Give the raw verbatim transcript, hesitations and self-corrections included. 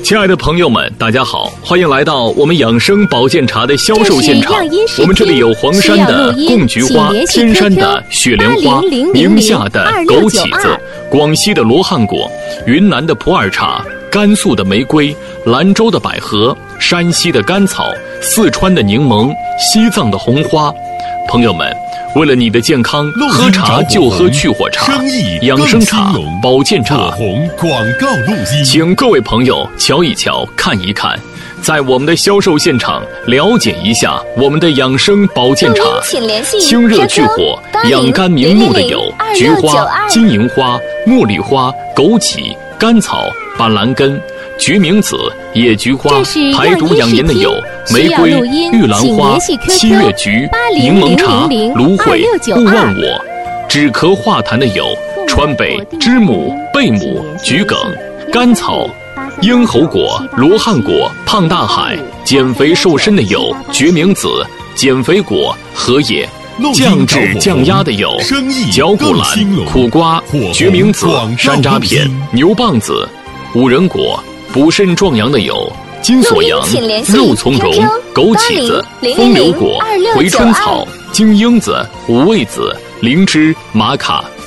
亲爱的朋友们，大家好，欢迎来到我们养生保健茶的销售现场。我们这里有黄山的贡菊花，天山的雪莲花，宁夏的枸杞子，广西的罗汉果，云南的普洱茶，甘肃的玫瑰，兰州的百合，山西的甘草，四川的柠檬，西藏的红花。朋友们，为了你的健康，喝茶就喝去火茶，养生茶、保健茶。 广告录音， 请各位朋友瞧一瞧，看一看，在我们的销售现场了解一下我们的养生保健茶。清热去火、养肝明目的有菊花、金银花、茉莉花、枸杞、甘草、板蓝根、决明子、野菊花。排毒养颜的有玫瑰、玉兰花、七月菊、柠檬茶、芦荟、勿忘我。止咳化痰的有川贝、知母、贝母、桔梗、甘草、鹰猴果、罗汉果、胖大海。减肥瘦身的有决明子、减肥果、荷叶。降脂降压的有绞股蓝、苦瓜、决明子、山楂片、牛蒡子、五仁果。补肾壮阳的有金锁阳、肉苁蓉、枸杞子、风流果、回春草、金樱子、五味子、灵芝、玛卡、